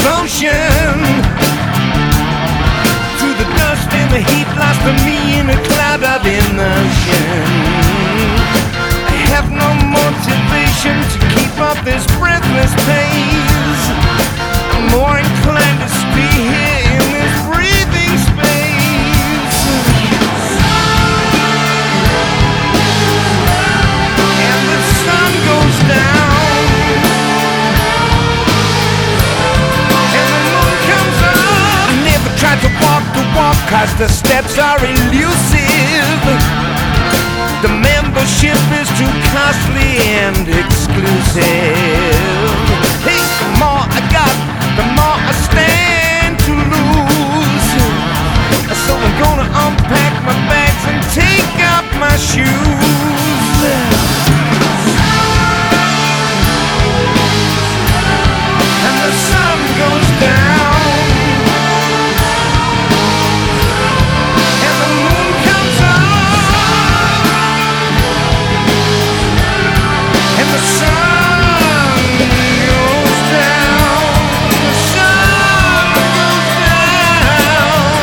devotion. Through the dust and the heat, lost to me in a cloud of emotion. I have no motivation to keep up this breathless pace. I'm more inclined to stay here in this breathing space. And the sun goes down, and the moon comes up. I never tried to walk the walk, 'cause the steps are elusive. The membership is too costly and exclusive. Hey, the more I got, the more I stand to lose. So I'm gonna unpack my bags and take off my shoes. And the sun goes down, and the moon comes up, and the sun goes down, the sun goes down.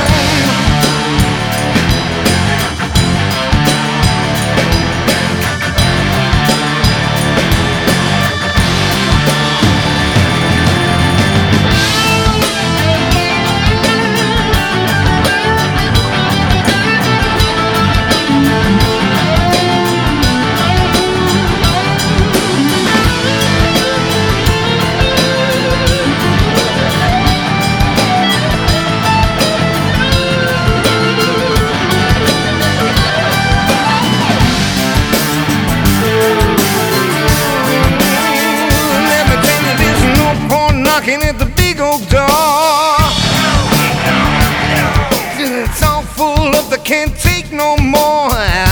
Let me tell you, there's no point knocking at the big old door. It's all full up, they can't take no more.